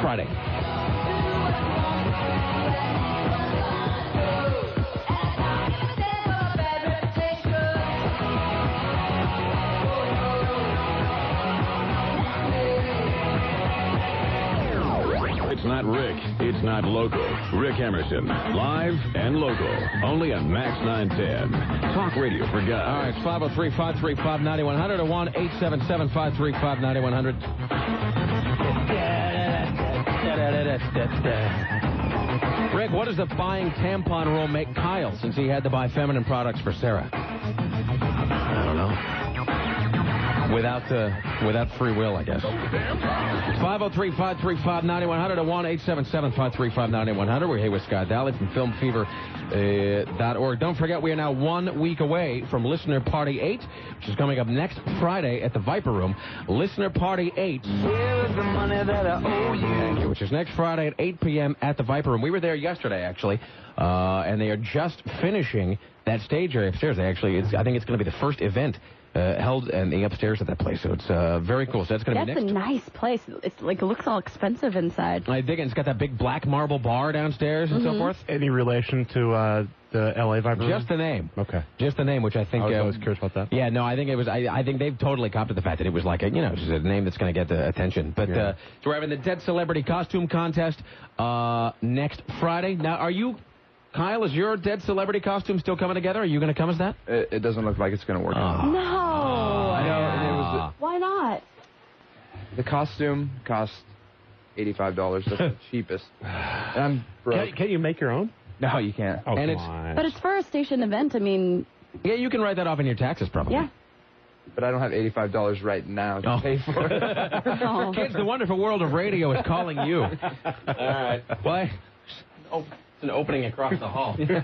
Friday. It's not Rick. It's not local. Rick Emerson, live and local. Only on Max 910. Talk radio for guys. All right, it's 503-535-9100 or 1-877-535-9100. Rick, what does the buying tampon rule make Kyle since he had to buy feminine products for Sarah? I don't know. Without free will, I guess. 503-535-9100 or 1-877-535-9100. We're here with Scott Daly from FilmFever.org. Don't forget, we are now 1 week away from Listener Party 8, which is coming up next Friday at the Viper Room. Listener Party 8. Thank you. Which is next Friday at 8 p.m. at the Viper Room. We were there yesterday, actually, and they are just finishing that stage area upstairs. I think it's going to be the first event held in the upstairs at that place, so it's very cool. So that's going to be next. That's a nice place. It's like it looks all expensive inside. I dig it. It's got that big black marble bar downstairs and so forth. Any relation to the L.A. Viper? Just the name. Okay. Just the name, which I think. I was curious about that. Yeah, no, I think it was. I think they've totally copped to the fact that it was like just a name that's going to get the attention. But so we're having the Dead Celebrity Costume Contest next Friday. Now, are you? Kyle, is your dead celebrity costume still coming together? Are you going to come as that? It doesn't look like it's going to work out. No. I know. And it was Why not? the costume cost $85. That's the cheapest. And I'm broke. Can't you make your own? No, you can't. Oh, And come it's- on. But it's for a station event. I mean, Yeah, you can write that off in your taxes, probably. yeah. But I don't have $85 right now to pay for it. Oh. Kids, the wonderful world of radio is calling you. All right. What? Oh, it's an opening across the hall. It's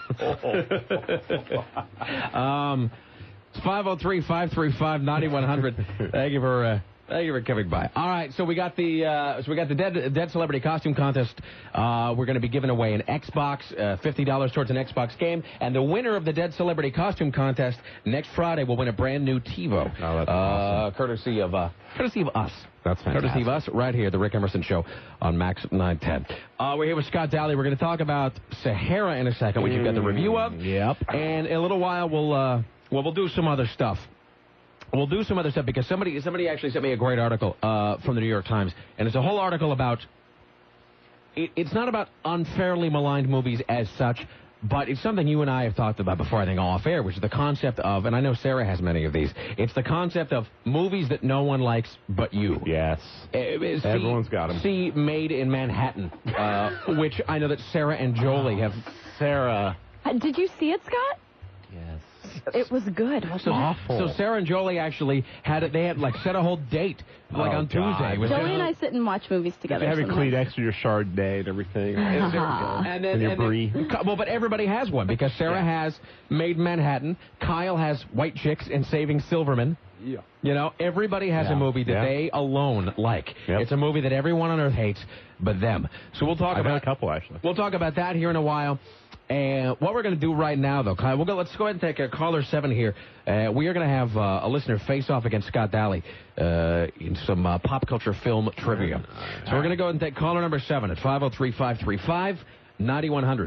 503-535-9100. Thank you for coming by. All right, so we got the dead celebrity costume contest. We're going to be giving away an Xbox, $50 towards an Xbox game, and the winner of the dead celebrity costume contest next Friday will win a brand new TiVo. Oh, that's awesome. Courtesy of us. That's fantastic. Courtesy of us, right here, the Rick Emerson Show on Max 910. We're here with Scott Daly. We're going to talk about Sahara in a second, which you've got the review of. Yep. And in a little while, we'll do some other stuff. We'll do some other stuff because somebody actually sent me a great article from the New York Times, and it's a whole article about. It's not about unfairly maligned movies as such, but it's something you and I have talked about before, I think, off air, which is the concept of, and I know Sarah has many of these, it's the concept of movies that no one likes but you. Yes. Everyone's got them. See Made in Manhattan, which I know that Sarah and Jolie have. Sarah. Did you see it, Scott? Yes. It was good. Wasn't Awful. So Sarah and Jolie actually had set a whole date on Tuesday. it? Jolie and I sit and watch movies together. Have a sometimes. Kleenex for your Chardonnay and everything. And And your brie. but everybody has one because Sarah has Made in Manhattan. Kyle has White Chicks and Saving Silverman. Yeah. You know, everybody has a movie that they alone like. Yep. It's a movie that everyone on earth hates but them. So we'll talk I've about had a couple, actually. We'll talk about that here in a while. And what we're going to do right now, though, Kyle, let's go ahead and take caller 7 here. We are going to have a listener face off against Scott Daly in some pop culture film trivia. So we're going to go ahead and take caller number 7 at 503-535-9100.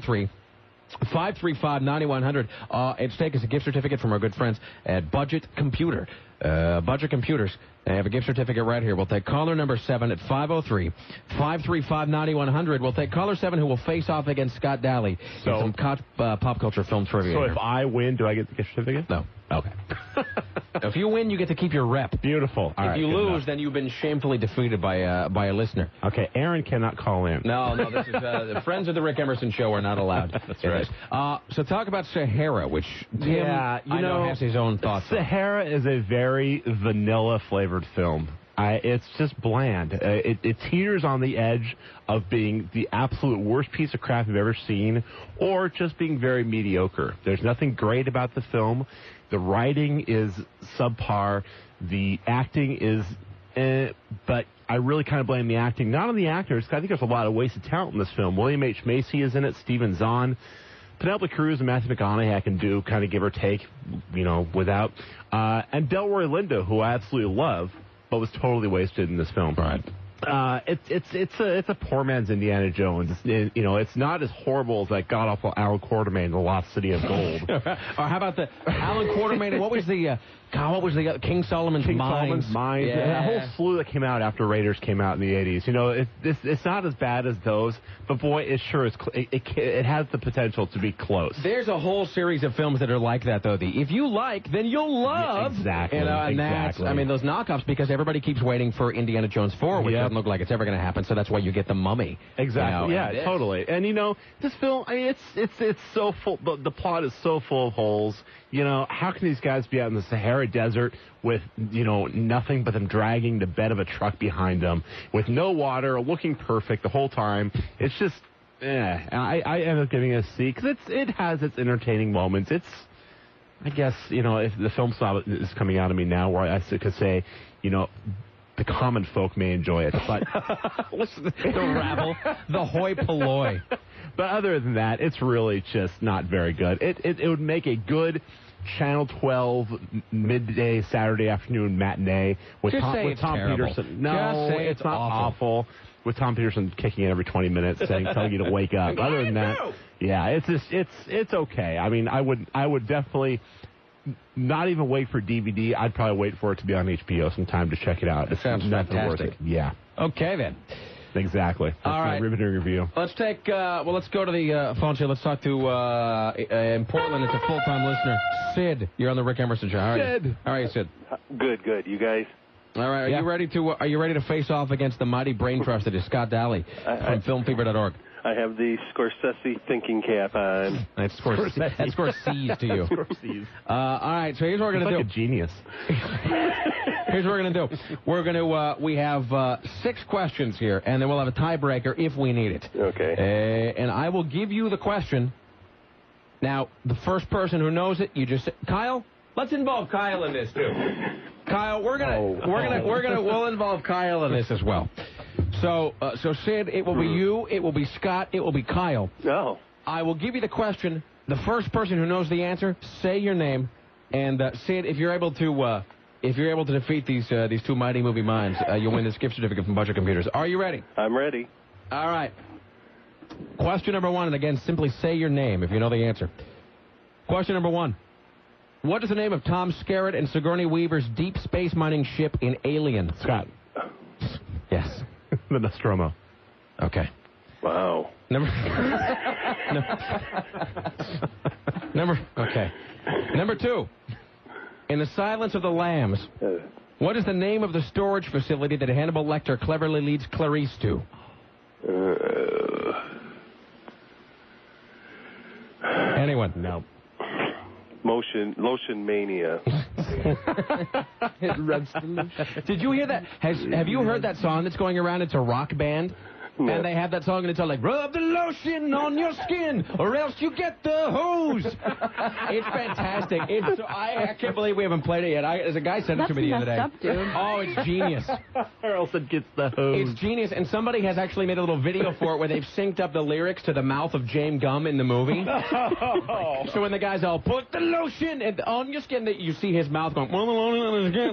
503-535-9100. At stake is a gift certificate from our good friends at Budget Computer. Budget Computers. They have a gift certificate right here. We'll take caller number 7 at 503-535-9100. We'll take caller 7 who will face off against Scott Daly in some pop culture film trivia. So if I win, do I get the gift certificate? No. Okay. If you win, you get to keep your rep. Beautiful. All If right, you good lose, enough. then you've been shamefully defeated by a listener. Okay, Aaron cannot call in. No, this is the friends of the Rick Emerson Show are not allowed. That's right. So talk about Sahara, which Tim, I know has his own thoughts on. Sahara is a very vanilla-flavored film. It's just bland. It teeters on the edge of being the absolute worst piece of crap you've ever seen, or just being very mediocre. There's nothing great about the film. The writing is subpar. The acting is but I really kind of blame the acting. Not on the actors, 'cause I think there's a lot of wasted talent in this film. William H. Macy is in it, Stephen Zahn. Penelope Cruz and Matthew McConaughey I can do, kind of give or take, without. And Delroy Lindo, who I absolutely love, but was totally wasted in this film. Right. It's a poor man's Indiana Jones. It's not as horrible as that god awful Alan Quartermain, The Lost City of Gold. Or how about the Alan Quartermain? What was the King Solomon's Mines? Yeah. That whole slew that came out after Raiders came out in the 80s. It's not as bad as those, but boy, it sure is. It has the potential to be close. There's a whole series of films that are like that, though. If you like, then you'll love. Exactly. And exactly. that's, those knockoffs, because everybody keeps waiting for Indiana Jones 4, which doesn't look like it's ever going to happen. So that's why you get The Mummy. Exactly. Yeah, totally. And this film, it's so full. The plot is so full of holes. How can these guys be out in the Sahara Desert with, nothing but them dragging the bed of a truck behind them with no water, looking perfect the whole time? It's just, I end up giving it a C because it has its entertaining moments. I guess, if the film style is coming out of me now where I could say, the common folk may enjoy it, but the rabble, the hoi polloi. But other than that, it's really just not very good. It would make a good Channel 12 midday Saturday afternoon matinee with Tom Peterson. No, it's not awful. With Tom Peterson kicking in every 20 minutes, telling you to wake up. Other than that, it's okay. I would definitely not even wait for DVD. I'd probably wait for it to be on HBO sometime to check it out. It sounds fantastic. Yeah. Okay, then. Exactly. That's all right. My riveting review. Let's take, let's go to the phone show. Let's talk to, in Portland, it's a full-time listener. Sid, you're on the Rick Emerson Show. How are you? How are you, Sid? Good. You guys? All right. Are you ready to face off against the mighty brain trust that is Scott Daly from filmfever.org? I have the Scorsese thinking cap on. That's Scorsese to you. Scorsese. All right, so here's what we're going to do. Like a genius. Here's what we're going to do. We're going to, we have 6 questions here, and then we'll have a tiebreaker if we need it. Okay. And I will give you the question. Now, the first person who knows it, you just say, Kyle, let's involve Kyle in this, too. Kyle, we'll involve Kyle in this as well. So Sid, it will be you, it will be Scott, it will be Kyle. No. I will give you the question. The first person who knows the answer, say your name, and Sid, if you're able to defeat these two mighty movie minds, you'll win this gift certificate from Budget Computers. Are you ready? I'm ready. All right. Question number 1, and again, simply say your name if you know the answer. Question number 1. What is the name of Tom Skerritt and Sigourney Weaver's deep space mining ship in Alien? Scott. Yes. The Nostromo. Okay. Wow. Number 2. In The Silence of the Lambs, what is the name of the storage facility that Hannibal Lecter cleverly leads Clarice to? Anyone? No. Lotion Mania. Did you hear that? Have you heard that song that's going around? It's a rock band. No. And they have that song, and it's all like, rub the lotion on your skin, or else you get the hose. It's fantastic. I can't believe we haven't played it yet. As a guy sent it to me the other day. That's messed up, dude. Oh, it's genius. Or else it gets the hose. It's genius, and somebody has actually made a little video for it where they've synced up the lyrics to the mouth of James Gumb in the movie. So when the guy's all, put the lotion on your skin, you see his mouth going, on his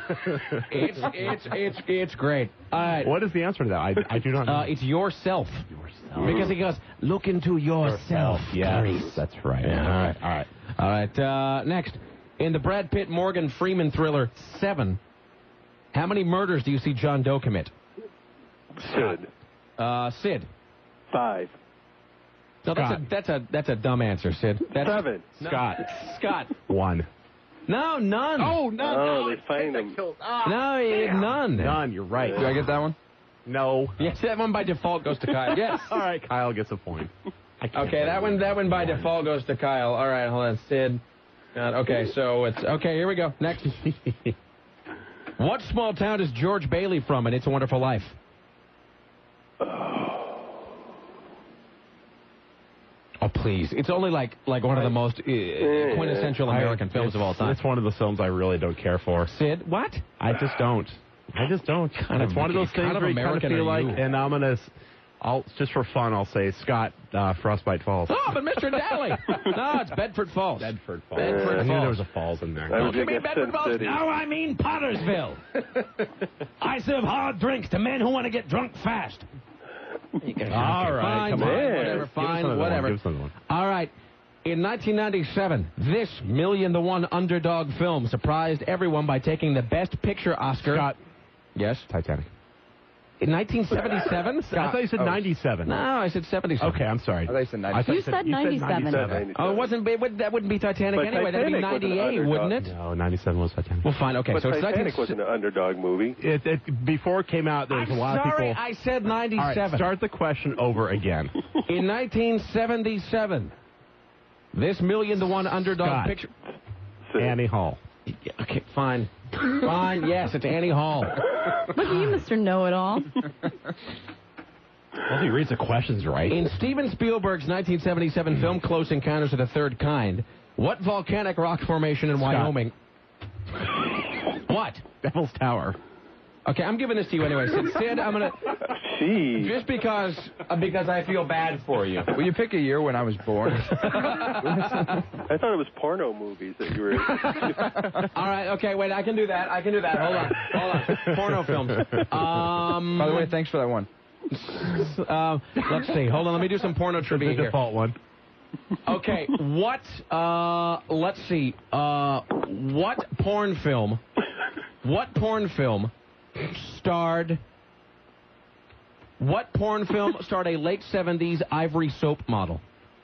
skin. It's great. All right. What is the answer to that? I do not know. It's yourself. Because he goes, look into yourself. Yes, that's right. Yeah. All right. Next, in the Brad Pitt Morgan Freeman thriller 7, how many murders do you see John Doe commit? Sid. Sid. 5. No, that's a dumb answer, Sid. That's 7. Scott. 1. No, none. Oh, none. Oh, they find him. No, none. None. You're right. Do I get that one? No. Yes, that one by default goes to Kyle. Yes. All right, Kyle gets a point. Okay, that one by default goes to Kyle. All right, hold on, Sid. Okay, so it's okay. Here we go. Next. What small town is George Bailey from in It's a Wonderful Life? Oh, please. It's only like one of the most quintessential American films of all time. It's one of those films I really don't care for. Sid, what? I just don't. It's one of those things where you kind of feel like an ominous just for fun, I'll say Scott, Frostbite Falls. Oh, but Mr. Daly. No, it's Bedford Falls. Bedford Falls. Bedford I knew Falls. there was a falls in there. Don't you mean Big Bedford Sin Falls? City. No, I mean Pottersville. I serve hard drinks to men who want to get drunk fast. All right, Fine, come fine, on. whatever, Give us fine, another one, whatever. give us another one. All right. In 1997, this $1 million underdog film surprised everyone by taking the Best Picture Oscar. Scott. Yes? Titanic. In 1977? I thought you said 97. No, I said 77. Okay, I'm sorry. I thought you said 97. You said 97. Oh, it wasn't. That wouldn't be Titanic But anyway. That'd be Titanic was an 98, underdog. wouldn't it? No, 97 was Titanic. Well, fine. Okay, But so it's Titanic was an underdog movie. Before it came out, there was I'm a lot sorry, of people. I said 97. All right, start the question over again. In 1977, this $1 million underdog Scott. picture. Sid. Annie Hall. Yeah, okay, fine. Fine, yes, it's Annie Hall. Look at you, Mr. Know-It-All. Well, he reads the questions right. In Steven Spielberg's 1977 film Close Encounters of the Third Kind, what volcanic rock formation in Wyoming? What? Devil's Tower. Okay, I'm giving this to you anyway. Sid, I'm gonna Jeez. just because I feel bad for you. Will you pick a year when I was born? I thought it was porno movies that you were. All right, okay, wait, I can do that. Hold on. Porno films. By the way, thanks for that one. Let's see. Hold on, let me do some porno trivia The here. default one. Okay, let's see. What porn film starred a late 70s Ivory soap model?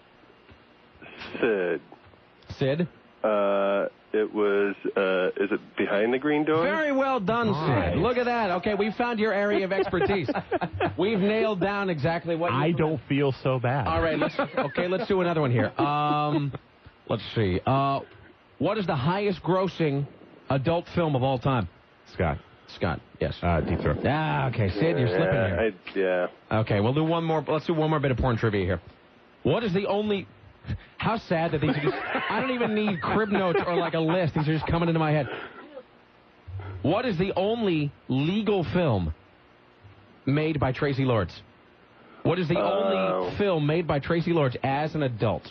Sid? It was. Is it Behind the Green Door? Very well done, Nice. Sid. Look at that. Okay, we found your area of expertise. We've nailed down exactly what I don't feel so bad. All right, let's do another one here. Let's see. What is the highest grossing adult film of all time? Scott. Yes. Deep Throat. Ah, okay, Sid, you're slipping here. Okay, we'll do one more. Let's do one more bit of porn trivia here. What is the only... How sad that these are just... I don't even need crib notes or like a list. These are just coming into my head. What is the only legal film made by Tracy Lords? What is the only film made by Tracy Lords as an adult?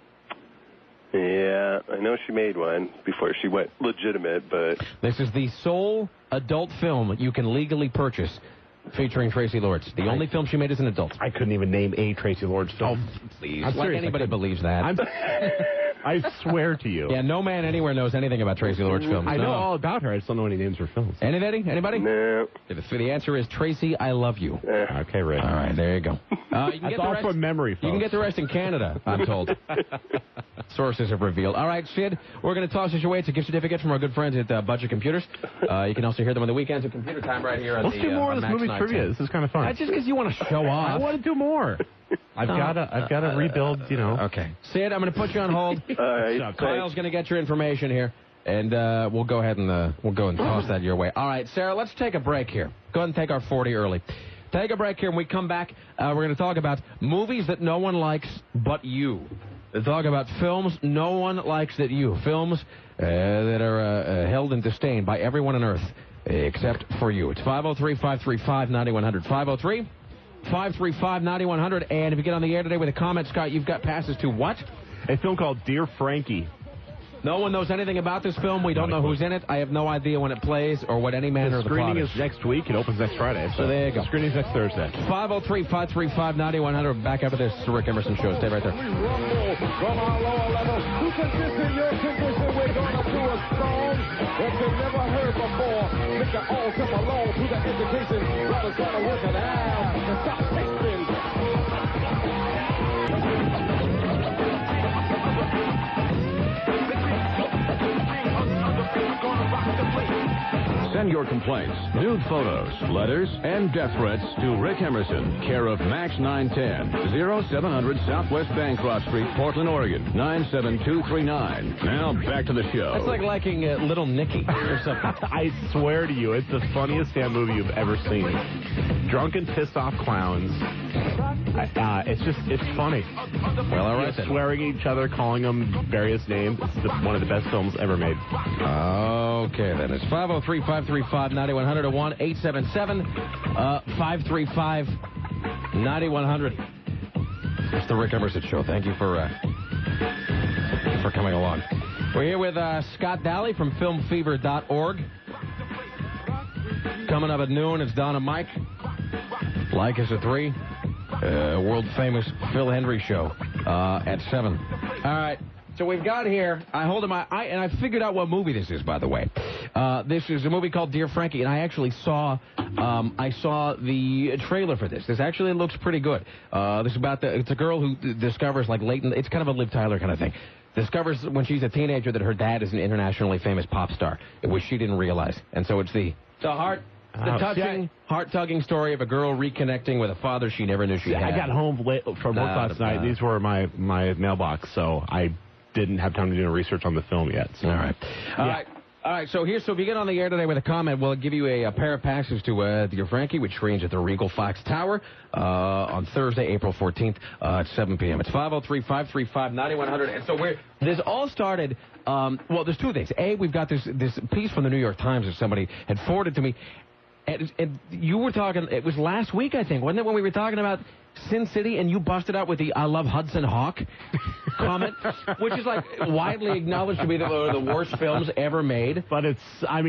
Yeah, I know she made one before she went legitimate, but... This is the sole adult film you can legally purchase featuring Tracy Lords. The only film she made as an adult. I couldn't even name a Tracy Lords film. Please. I'm Like serious, anybody believes that. I swear to you. Yeah, no man anywhere knows anything about Tracy Lords films. I know No. all about her. I just don't know any names for films. Anybody? No. The answer is Tracy, I love you. Okay, Rick. All right, there you go. You can That's get the all rest, from memory, folks. You can get the rest in Canada, I'm told. Sources have revealed. All right, Sid, we're going to toss this your way. It's a gift certificate from our good friends at Budget Computers. You can also hear them on the weekends at Computer Time right here. Let's do more of this movie trivia. This is kind of fun. That's just because you want to show off. I want to do more. I've got to rebuild, Okay. Sid, I'm going to put you on hold. All right. Kyle's going to get your information here, and we'll go ahead and toss that your way. All right, Sarah, let's take a break here. Go ahead and take our 40 early. Take a break here. When we come back, we're going to talk about movies that no one likes but you. We'll talk about films no one likes that you. Films that are held in disdain by everyone on Earth except for you. It's 503-535-9100. 503-535-9100. And if you get on the air today with a comment, Scott, you've got passes to what? a film called Dear Frankie. No one knows anything about this film. We don't know who's in it. I have no idea when it plays or what any manner The of the plot screening is. is next week. It opens next Friday. So there you go. The screening's next Thursday. 503-535-9100. Back after this. It's the Rick Emerson Show. Stay right there. We rumble from our lower level to consistent your condition. We're gonna do a song that you never heard before. Make it all come along to the education. Brothers gotta work it out and stop tasting. Send your complaints, nude photos, letters, and death threats to Rick Emerson, care of Max 910, 0700 Southwest Bancroft Street, Portland, Oregon, 97239. Now back to the show. That's like liking Little Nicky or something. I swear to you, it's the funniest damn movie you've ever seen. Drunken, pissed off clowns. It's funny. Well, all right Just then. swearing at each other, calling them various names. It's one of the best films ever made. Okay, then. It's 503-535-9100 to 1-877-535 9100. It's the Rick Emerson Show. Thank you for coming along. We're here with Scott Daly from filmfever.org. Coming up at noon, it's Don and Mike. Like us at 3. World-famous Phil Hendry Show at 7. All right. So we've got here, I hold him, and I figured out what movie this is, by the way. This is a movie called Dear Frankie, and I actually saw the trailer for this. This actually looks pretty good. This is about it's a girl who discovers, like, it's kind of a Liv Tyler kind of thing. Discovers when she's a teenager that her dad is an internationally famous pop star, which she didn't realize. And so it's the touching, heart-tugging story of a girl reconnecting with a father she never knew she had. I got home late from work last night. These were my mailbox, so I didn't have time to do any research on the film yet. So. All right. All right, so if you get on the air today with a comment, we'll give you a pair of passes to Dear Frankie, which screens at the Regal Fox Tower on Thursday, April 14th at 7 p.m. It's 503-535-9100. And so this all started, there's two things. A, we've got this piece from the New York Times that somebody had forwarded to me. And you were talking, it was last week, I think, wasn't it, when we were talking about Sin City, and you busted out with the I love Hudson Hawk comment, which is, like, widely acknowledged to be one of the worst films ever made. But it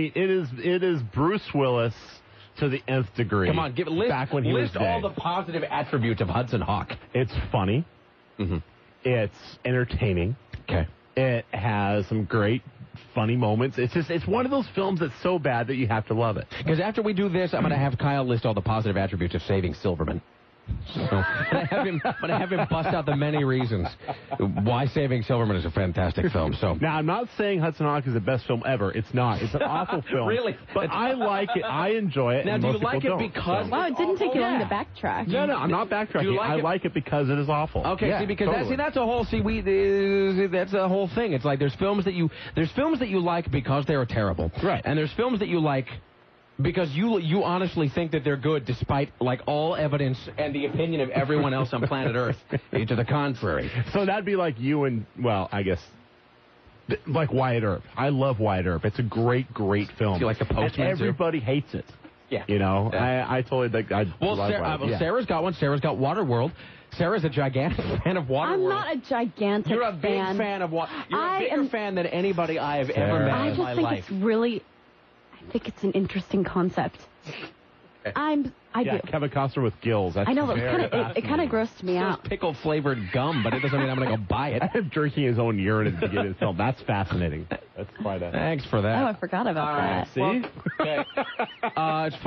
is Bruce Willis to the nth degree. Come on, list all the positive attributes of Hudson Hawk. It's funny. Mm-hmm. It's entertaining. Okay. It has some great funny moments. It's one of those films that's so bad that you have to love it. Because after we do this, I'm going to have Kyle list all the positive attributes of Saving Silverman. So I'm going to have him bust out the many reasons why Saving Silverman is a fantastic film. So now, I'm not saying Hudson Hawk is the best film ever. It's not. It's an awful film. Really? But I like it. I enjoy it. Now, do you like it because... Wow, it didn't take you long to backtrack. No, I'm not backtracking. I like it because it is awful. Okay, yeah, see, because totally. that's a whole... that's a whole thing. It's like there's films that you like because they are terrible. Right. And there's films that you like because you honestly think that they're good despite, like, all evidence and the opinion of everyone else on planet Earth to the contrary. So that'd be like you and, well, I guess, like Wyatt Earp. I love Wyatt Earp. It's a great, great film. Do you like The Postman, and everybody hates it. Yeah. You know, yeah. I totally think I love Wyatt. Sarah's got one. Sarah's got Waterworld. Sarah's a gigantic fan of Waterworld. I'm not a gigantic fan. You're a big fan of Waterworld. You're a bigger fan than anybody I have ever met in my life. I just think it's really... I think it's an interesting concept. I do. Kevin Costner with gills. That's I know, but it kind of grossed me out. It's pickle-flavored gum, but it doesn't mean I'm going to go buy it. I'm drinking his own urine at the beginning of the film. That's fascinating. That's quite a... Thanks for that. Oh, I forgot about that. See? Okay. It's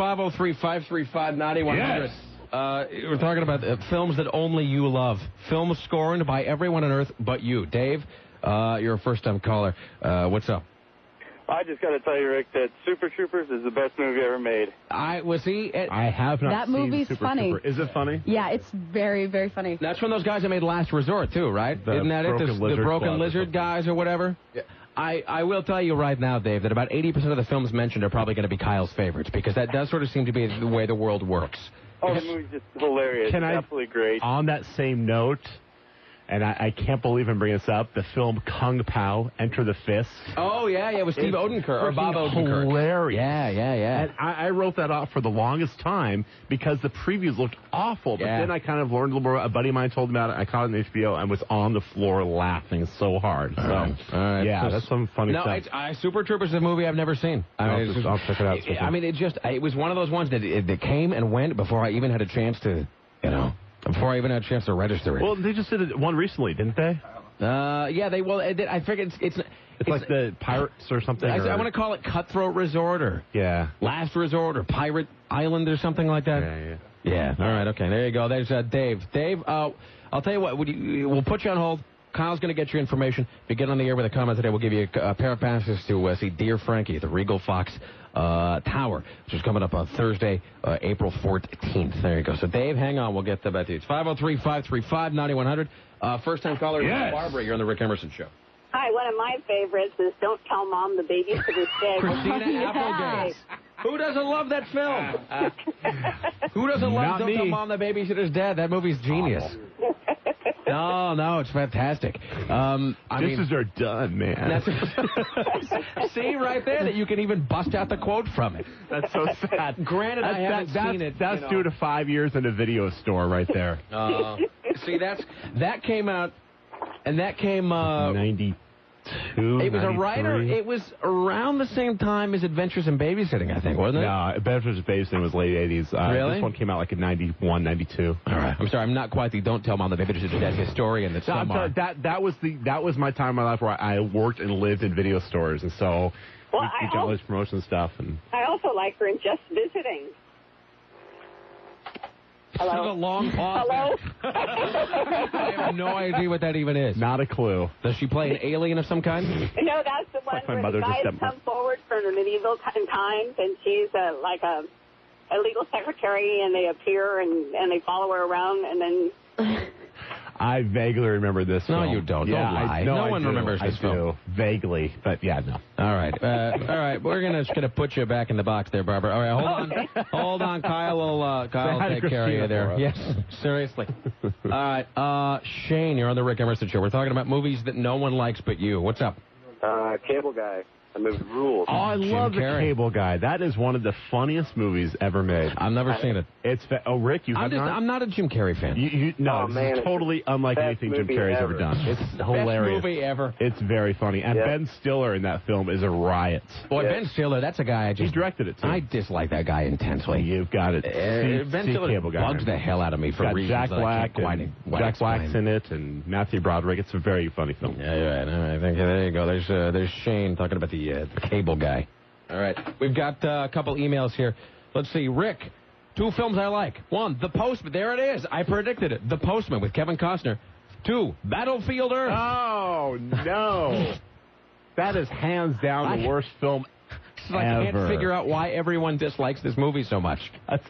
503-535-9100. Yes. We're talking about films that only you love. Films scorned by everyone on Earth but you. Dave, you're a first-time caller. What's up? I just got to tell you, Rick, that Super Troopers is the best movie ever made. I have not that seen movie's Super funny. Trooper. Is it funny? Yeah, it's very, very funny. That's from those guys that made Last Resort, too, right? Isn't that it? The Broken Lizard guys or whatever? Yeah. I will tell you right now, Dave, that about 80% of the films mentioned are probably going to be Kyle's favorites, because that does sort of seem to be the way the world works. Oh, the movie's just hilarious. It's absolutely great. On that same note, and I can't believe I'm bringing this up, the film Kung Pao, Enter the Fist. Oh, yeah, with Steve Odenkirk, or Bob Odenkirk. Hilarious. Yeah. And I wrote that off for the longest time because the previews looked awful, but then I kind of learned a little more. A buddy of mine told me about it. I caught it on HBO and was on the floor laughing so hard. So, all right. Yeah, that's some funny stuff. Super Troopers is a movie I've never seen. I'll check it out. I mean, it was one of those ones that came and went before I even had a chance to, before I even had a chance to register it. Well, they just did one recently, didn't they? Yeah, they will. I figured it's like the Pirates or something. I want to call it Cutthroat Resort or Last Resort or Pirate Island or something like that. Yeah. All right. Okay. There you go. There's Dave. Dave, I'll tell you what. We'll put you on hold. Kyle's going to get your information. If you get on the air with a comment today, we'll give you a pair of passes to see Dear Frankie at the Regal Fox Tower, which is coming up on Thursday, April 14th. There you go. So, Dave, hang on. We'll get back to you. It's 503-535-9100. First-time caller, Barbara. You're on the Rick Emerson Show. Hi, one of my favorites is Don't Tell Mom the Babysitter's Dead. Christina Applegate. Who doesn't love that film? Who doesn't love Don't Tell Mom the Babysitter's Dead? That movie's genius. No, it's fantastic. Disses are done, man. See right there that you can even bust out the quote from it. That's so sad. Granted, I haven't seen it. That's due to 5 years in a video store right there. See, that came out, and that came 92. It was 93. It was around the same time as Adventures in Babysitting, I think, wasn't it? No, Adventures in Babysitting was late 80s. Really? This one came out like in 91, 92. All right. I'm sorry. I'm not quite the Don't Tell Mom the Babysitter's Dead historian that No, I'm some sorry, are. that was my time in my life where I worked and lived in video stores, and so Well, we got all this promotion stuff. And I also like her in Just Visiting. This is a long pause. Hello? I have no idea what that even is. not a clue. Does she play an alien of some kind? No, that's the one like my where mother the just guys said- come forward from the medieval times, and she's like a legal secretary, and they appear and they follow her around, and then I vaguely remember this No, film. you don't. Yeah, Don't lie. No one do. remembers this I film. do. Vaguely, but yeah, no. All right. All right. We're just gonna put you back in the box there, Barbara. All right. Hold on. Kyle will hi to take care of you Christina there. for us. Yes. Seriously. All right. Shane, you're on the Rick Emerson Show. We're talking about movies that no one likes but you. What's up? Cable Guy. The movie rules. Oh, I love The Carrey. Cable Guy. That is one of the funniest movies ever made. I've never seen it. Rick, you have not? I'm not a Jim Carrey fan. No, Oh, this man, is it's totally unlike best anything Jim movie Carrey's ever. ever done. It's hilarious. Best movie ever. It's very funny. And Yeah. Ben Stiller in that film is a riot. Boy, Yeah. Ben Stiller, that's a guy I He just directed it, too. I dislike that guy intensely. You've got it. Ben See Stiller Cable Guy. bugs the hell out of me for Got reasons Jack that I can't Black quite and quite Jack explain. Black's in it, and Matthew Broderick. It's a very funny film. Yeah, you're right. All right, I think there you go. There's Shane talking about the Cable Guy. All right, we've got a couple emails here. Let's see, Rick. 2 films I like. 1, The Postman. There it is. I predicted it. The Postman with Kevin Costner. 2, Battlefield Earth. Oh, no. That is hands down the worst film I can't ever. figure out why everyone dislikes this movie so much.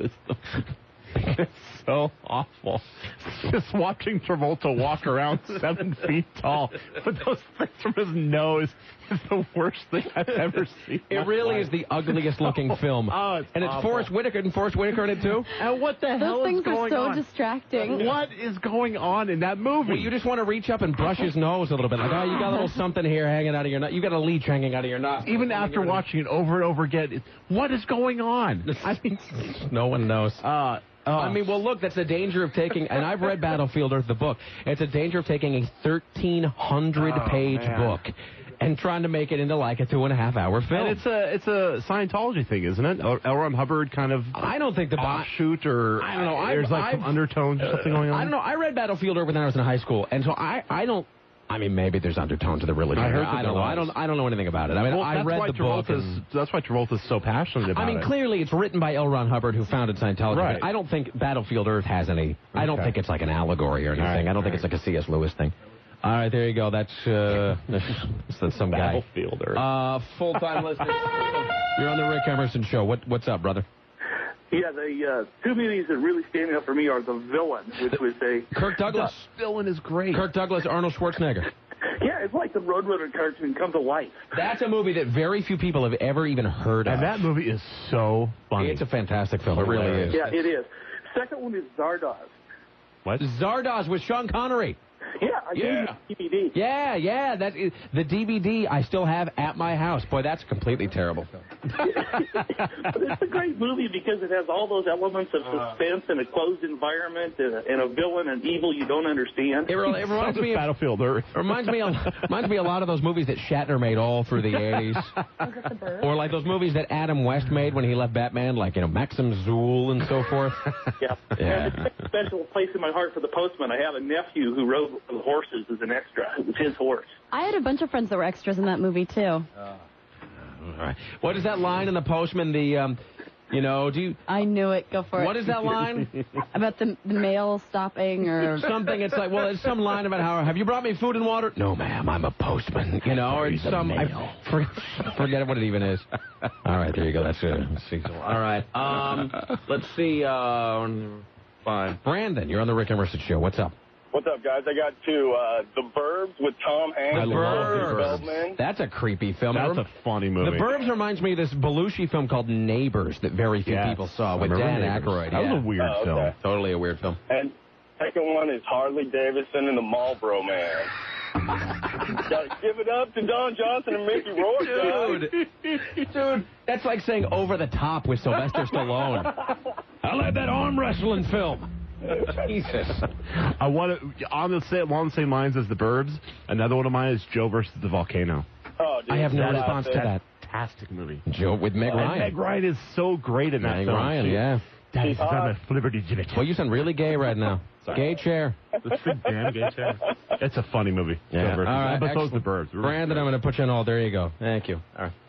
It's so awful. Just watching Travolta walk around 7 feet tall with those things from his nose is the worst thing I've ever seen. It really is the ugliest looking film. Oh, it's and it's awful. Forrest Whitaker. And Forrest Whitaker in it too? And what the hell Those is things are going so on? distracting. What is going on in that movie? Well, you just want to reach up and brush his nose a little bit. Like, oh, you got a little something here hanging out of your nose. You got a leech hanging out of your nose. Even after watching it over and over again, what is going on? I mean, no one knows. I mean, well, look, that's the danger of taking, and I've read Battlefield Earth, the book. It's a danger of taking a 1,300-page book and trying to make it into like a 2.5-hour film. and it's a Scientology thing, isn't it? L. Ron Hubbard kind of I don't think the offshoot, or I don't know. There's like some undertones or something going on. I don't know. I read Battlefield Earth when I was in high school, and so I don't. I mean, maybe there's undertones to the religion. I heard that I don't there know. was. I don't know anything about it. I mean, Well, I that's read why the book. That's why Travolta's so passionate about it. I mean, clearly it's written by L. Ron Hubbard, who founded Scientology. Right. But I don't think Battlefield Earth has any. I don't Okay. think it's like an allegory or anything. All right, I don't think it's like a C.S. Lewis thing. All right, there you go. That's some guy. Battlefield Earth. Full-time listener. You're on the Rick Emerson Show. What's up, brother? Yeah, the 2 movies that really stand out for me are The Villain, which was a... Kirk Douglas. Villain is great. Kirk Douglas, Arnold Schwarzenegger. Yeah, it's like the Roadrunner cartoon come to life. That's a movie that very few people have ever even heard of. And that movie is so funny. It's a fantastic film. It really is. Yeah, it is. Second one is Zardoz. What? Zardoz with Sean Connery. Yeah, I gave you the DVD. Yeah. That is the DVD I still have at my house. Boy, that's a completely terrible film. But it's a great movie because it has all those elements of suspense and a closed environment and a villain and evil you don't understand. It reminds me of Battlefield Earth. reminds me a lot of those movies that Shatner made all through the 80s. Or like those movies that Adam West made when he left Batman, like, Maxim Zool and so forth. Yeah. Yeah. And it's a special place in my heart for The Postman. I have a nephew who rode the horses as an extra. It was his horse. I had a bunch of friends that were extras in that movie, too. All right. What is that line in The Postman? Do you... I knew it. Go for it. What is that line? About the mail stopping or... Something. It's like, well, it's some line about how, have you brought me food and water? No, ma'am, I'm a postman. Or it's some... forget what it even is. All right, there you go. That's it. All right. Let's see. Fine. Brandon, you're on the Rick Emerson Show. What's up? What's up, guys? I got 2. The Burbs with Tom Hanks. The and Burbs. Feldman. That's a creepy film. That's a funny movie. The Burbs reminds me of this Belushi film called Neighbors that very few people saw with I remember Dan Neighbors. Aykroyd. That was a weird film. Totally a weird film. And second one is Harley Davidson and the Marlboro Man. Gotta give it up to Don Johnson and Mickey Rourke. Dude, that's like saying Over the Top with Sylvester Stallone. I like that arm wrestling film. Jesus. I want to, along the same lines as The Burbs, another one of mine is Joe versus the Volcano. Oh, dude, I have no response to that. Fantastic movie. Joe with Meg Ryan. And Meg Ryan is so great in that Meg film. Ryan, yeah. That is a Liberty Gibbet. Well, you sound really gay right now. Gay chair. That's the damn gay chair. It's a funny movie. Yeah. Joe versus All right, but those excellent. The Burbs. Brandon, I'm going to put you on all. There you go. Thank you. All right.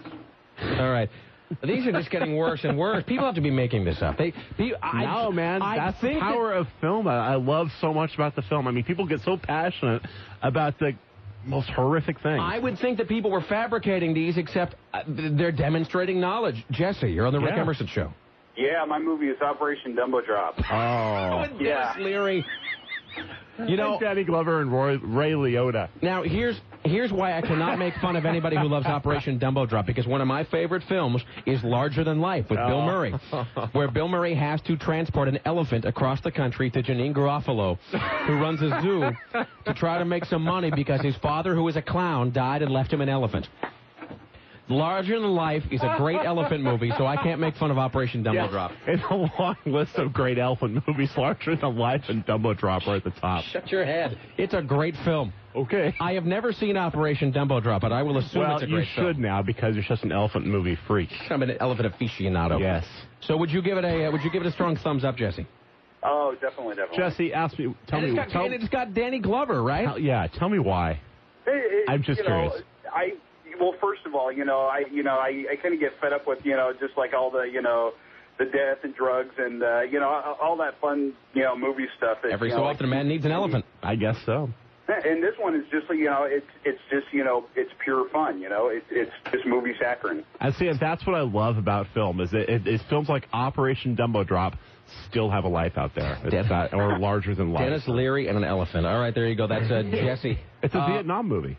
All right. These are just getting worse and worse. People have to be making this up. No, man, that's the power of film. I love so much about the film. I mean, people get so passionate about the most horrific things. I would think that people were fabricating these, except they're demonstrating knowledge. Jesse, you're on the Rick Emerson Show. Yeah, my movie is Operation Dumbo Drop. Oh. With Dennis Leary. You know, Danny Glover and Ray Liotta. Now, here's why I cannot make fun of anybody who loves Operation Dumbo Drop, because one of my favorite films is Larger Than Life with Bill Murray, where Bill Murray has to transport an elephant across the country to Janine Garofalo, who runs a zoo, to try to make some money because his father, who is a clown, died and left him an elephant. Larger Than Life is a great elephant movie, so I can't make fun of Operation Dumbo Drop. It's a long list of great elephant movies. Larger Than Life and Dumbo Drop are at the top. Shut your head. It's a great film. Okay. I have never seen Operation Dumbo Drop, but I will assume it's a great film. Well, you should now because you're just an elephant movie freak. I'm an elephant aficionado. Yes. So would you give it a strong thumbs up, Jesse? Oh, definitely. Jesse, ask me. Tell me. It's got Danny Glover, right? Yeah. Tell me why. I'm just curious. Well, first of all, I kind of get fed up with, just like all the, the death and drugs and, all that fun, movie stuff. That, Every so often a man needs an elephant. I guess so. And this one is just, it's just, it's pure fun, it's just movie saccharine. And see, that's what I love about film is it films like Operation Dumbo Drop still have a life out there. Or Larger Than Life. Dennis Leary and an elephant. All right, there you go. That's Jesse. It's a Vietnam movie.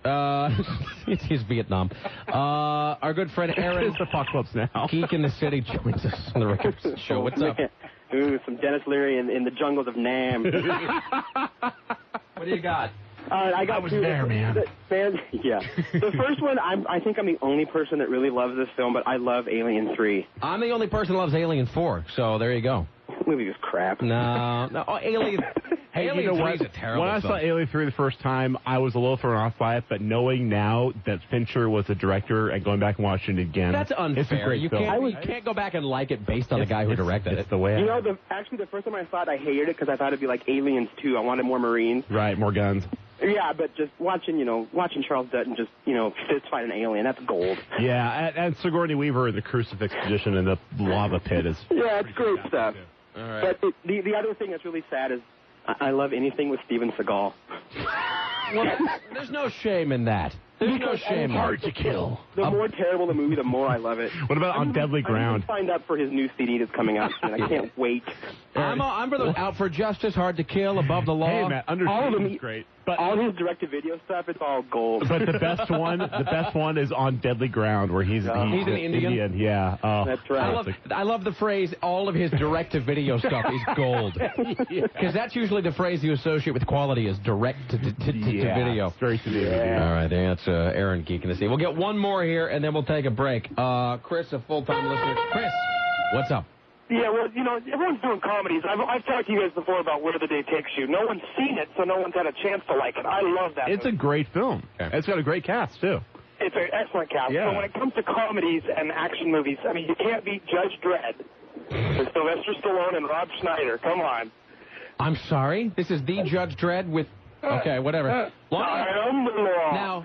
It is Vietnam. Our good friend Aaron. It's the Apocalypse Now. Geek in the City joins us on the Rick Emerson Show. What's up? Ooh, some Dennis Leary in the jungles of Nam. What do you got? I was there, man. Yeah. The first one, I think I'm the only person that really loves this film, but I love Alien 3. I'm the only person who loves Alien 4, so there you go. The movie was crap. No. Oh, Alien. Hey, Alien you know 3 what? is a terrible When I film. saw Alien 3 the first time, I was a little thrown off by it, but knowing now that Fincher was the director and going back and watching it again, That's unfair. It's a great you film. can't go back and like it based on the guy who directed it. It's the way. Actually, the first time I saw it, I hated it because I thought it'd be like Aliens 2. I wanted more Marines. Right, more guns. Yeah, but just watching Charles Dutton just, fist fight an alien, that's gold. Yeah, and Sigourney Weaver in the crucifix position in the lava pit is. Yeah, it's great stuff. All right. But the other thing that's really sad is I love anything with Steven Seagal. Well, there's no shame in that. There's no shame. Hard to kill. The more terrible the movie, the more I love it. What about On Deadly Ground? I signed up for his new CD that's coming out soon. I can't wait. I'm for the Out for Justice, Hard to Kill, Above the Law. Hey, man, Under All of Siege them is great. But all his direct-to-video stuff, it's all gold. But the best one is On Deadly Ground, where he's an Indian? Yeah. Oh, that's right. I love the phrase, all of his direct-to-video stuff is gold. Because that's usually the phrase you associate with quality is direct-to-video. Straight to video. All right, that's Aaron Geek in the Sea. We'll get one more here, and then we'll take a break. Chris, a full-time listener. Chris, what's up? Yeah, well, everyone's doing comedies. I've talked to you guys before about Where the Day Takes You. No one's seen it, so no one's had a chance to like it. I love that It's movie. a great film. Okay. It's got a great cast, too. It's an excellent cast. Yeah. So when it comes to comedies and action movies, I mean, you can't beat Judge Dredd with Sylvester Stallone and Rob Schneider. Come on. I'm sorry? This is the Judge Dredd with... Okay, whatever. I am the law.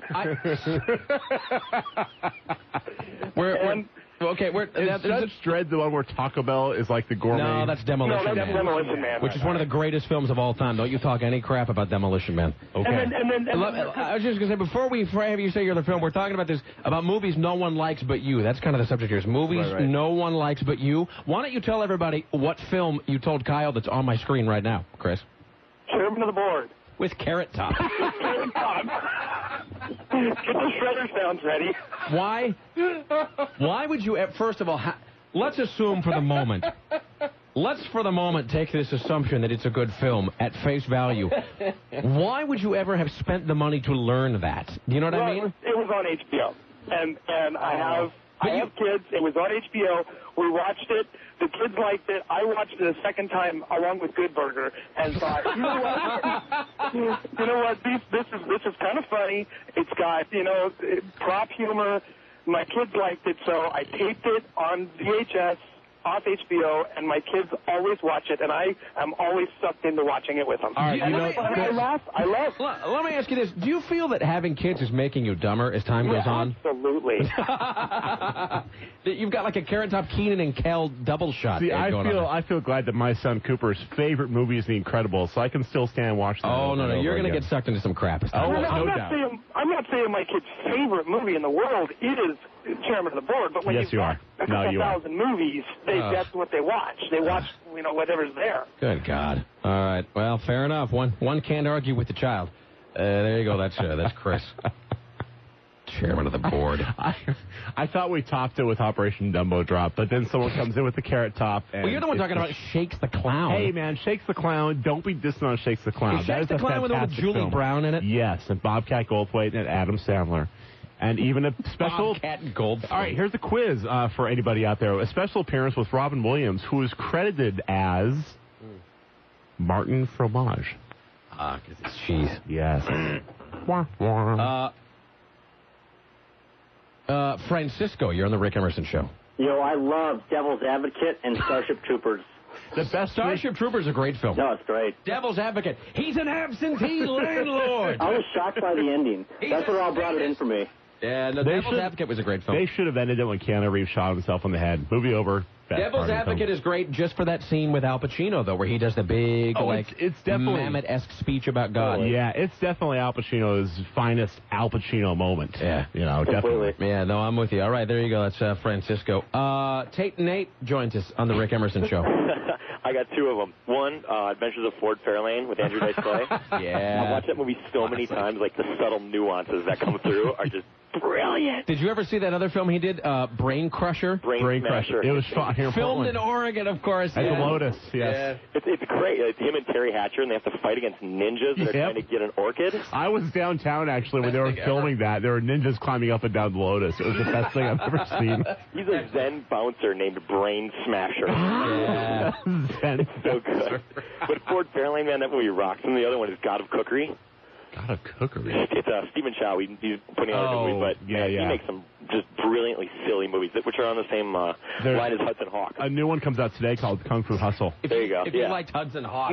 Now, Is Judge Dredd the one where Taco Bell is like the gourmet? No, that's Demolition Man. No, that's Demolition Man. Which is one of the greatest films of all time. Don't you talk any crap about Demolition Man. Okay. I was just going to say, before we have you say your other film, we're talking about movies no one likes but you. That's kind of the subject here. Is movies no one likes but you. Why don't you tell everybody what film you told Kyle that's on my screen right now, Chris? Chairman of the Board. With Carrot Top. Carrot Top. Get the shredder sounds ready. Why would you, first of all, let's assume for the moment let's for the moment take this assumption that it's a good film at face value. Why would you ever have spent the money to learn that? Do you know what I mean? It was on HBO, and I have kids. It was on HBO. We watched it. The kids liked it. I watched it a second time along with Good Burger and thought, you know what? This is kind of funny. It's got prop humor. My kids liked it, so I taped it on VHS off HBO, and my kids always watch it, and I am always sucked into watching it with them. All right, I laugh. Let me ask you this. Do you feel that having kids is making you dumber as time goes on? Absolutely. You've got like a Carrot Top Keenan and Kel double shot. See, going on. I feel glad that my son Cooper's favorite movie is The Incredibles, so I can still stand and watch that. Oh, no, you're going to get sucked into some crap. I'm not saying my kid's favorite movie in the world is Chairman of the Board, but when you've got a couple thousand movies, that's what they watch. They watch, whatever's there. Good God. All right. Well, fair enough. One can't argue with the child. There you go. That's Chris. Chairman of the Board. I thought we topped it with Operation Dumbo Drop, but then someone comes in with the Carrot Top. And well, you're the one talking about Shakes the Clown. Hey, man, Shakes the Clown. Don't be dissing on Shakes the Clown. Is Shakes the Clown with Julie Brown in it? Yes, and Bobcat Goldthwait and Adam Sandler. And even a special... Bobcat Goldthwait. All right, here's a quiz for anybody out there. A special appearance with Robin Williams, who is credited as Martin Fromage. Because it's cheese. Yes. Francisco, you're on the Rick Emerson Show. I love Devil's Advocate and Starship Troopers. The best Starship Troopers is a great film. No, it's great. Devil's Advocate. He's an absentee landlord. I was shocked by the ending. That's what all brought it in for me. Yeah, no, Devil's Advocate was a great film. They should have ended it when Keanu Reeves shot himself in the head. Movie over. Devil's Advocate is great just for that scene with Al Pacino, though, where he does the big, it's definitely Mamet-esque speech about God. Yeah, it's definitely Al Pacino's finest Al Pacino moment. Yeah. Definitely. Yeah, no, I'm with you. All right, there you go. That's Francisco. Tate Nate joins us on the Rick Emerson Show. I got two of them. One, Adventures of Ford Fairlane with Andrew Dice Clay. Yeah. I've watched that movie so many times, like the subtle nuances that come through are just brilliant. Did you ever see that other film he did, Brain Crusher? Brain Crusher. It was fun. Filmed in Oregon, of course. At the Lotus, yes. Yeah. It's great. It's him and Terry Hatcher, and they have to fight against ninjas that are trying to get an orchid. I was downtown, actually, when they were filming that. There were ninjas climbing up and down the Lotus. It was the best thing I've ever seen. He's a Zen bouncer named Brain Smasher. Yeah. It's so good. But Ford Fairlane, man, that movie rocks. And the other one is God of Cookery. God of Cookery? It's Stephen Chow. He's putting out a movie, but he makes some just brilliantly silly movies, which are on the same line as Hudson Hawk. A new one comes out today called Kung Fu Hustle. There you go. If you liked Hudson Hawk. No,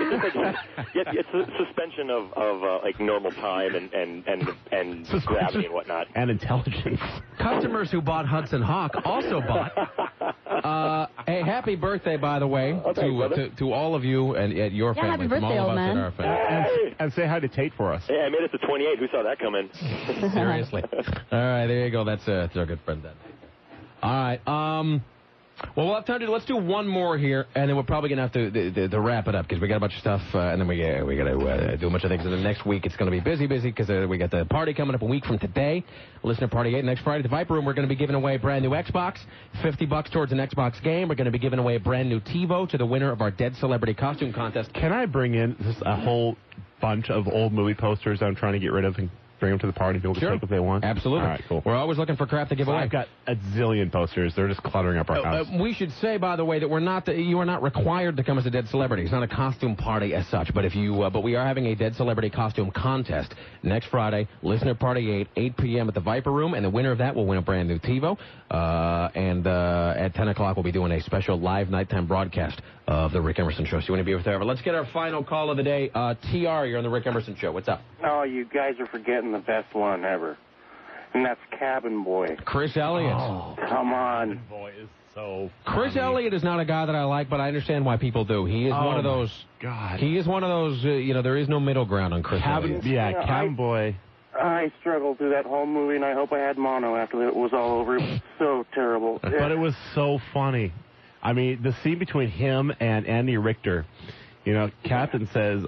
it's a suspension of like normal time and gravity and whatnot. And intelligence. Customers who bought Hudson Hawk also bought. Hey, happy birthday, by the way, to all of you and your family. Happy birthday, from all old of us man. in our family. And say hi to Tate for us. Hey, I made it to 28. Who saw that coming? Seriously. All right, there you go. That's our good friend then. All right. Well, we'll have time to let's do one more here, and then we're probably gonna have to wrap it up because we got a bunch of stuff, and then we got to do a bunch of things. And then next week it's going to be busy because we got the party coming up a week from today. Listener Party 8 next Friday at the Viper Room. We're going to be giving away a brand new Xbox, $50 towards an Xbox game. We're going to be giving away a brand new TiVo to the winner of our Dead Celebrity Costume Contest. Can I bring in just a whole bunch of old movie posters I'm trying to get rid of and bring them to the party? People can take if they want. Absolutely. All right, cool. We're always looking for crap to give away. I've got a zillion posters. They're just cluttering up our house. We should say, by the way, that you are not required to come as a dead celebrity. It's not a costume party as such. But but we are having a dead celebrity costume contest next Friday. Listener Party 8 p.m. at the Viper Room, and the winner of that will win a brand new TiVo. And at 10 o'clock, we'll be doing a special live nighttime broadcast of the Rick Emerson Show. So you want to be with there? But let's get our final call of the day. TR, you're on the Rick Emerson Show. What's up? Oh, you guys are forgetting the best one ever. And that's Cabin Boy. Chris Elliott. Oh, come on. Cabin Boy is so Chris Elliott is not a guy that I like, but I understand why people do. He is one of those. God. He is one of those. There is no middle ground on Chris Elliott. Yeah, Cabin Boy. I struggled through that whole movie, and I hope I had mono after it was all over. It was so terrible. But it was so funny. I mean, the scene between him and Andy Richter, Captain says,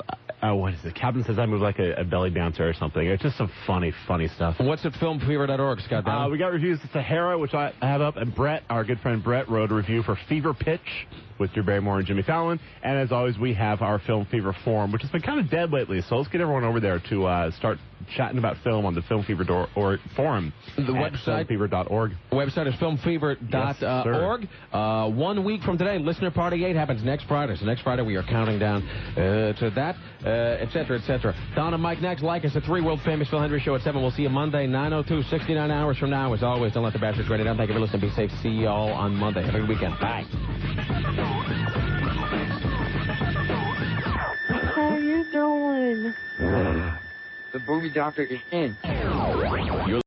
what is it? Captain Says I Move Like a Belly Dancer or something. It's just some funny stuff. What's at filmfever.org, Scott? We got reviews of Sahara, which I have up, and Brett, our good friend Brett, wrote a review for Fever Pitch with Drew Barrymore and Jimmy Fallon. And as always, we have our Film Fever forum, which has been kind of dead lately. So let's get everyone over there to start chatting about film on the Film Fever forum. The website, filmfever.org. Website is filmfever.org. 1 week from today, Listener Party 8 happens next Friday. So next Friday, we are counting down to that, etc., etc. Don and Mike next. Like us at 3, World Famous Phil Hendry Show at 7. We'll see you Monday, 9:02, 69 hours from now. As always, don't let the bastards rain it down. Thank you for listening. Be safe. See you all on Monday. Have a good weekend. Bye. How are you doing? The movie doctor is in.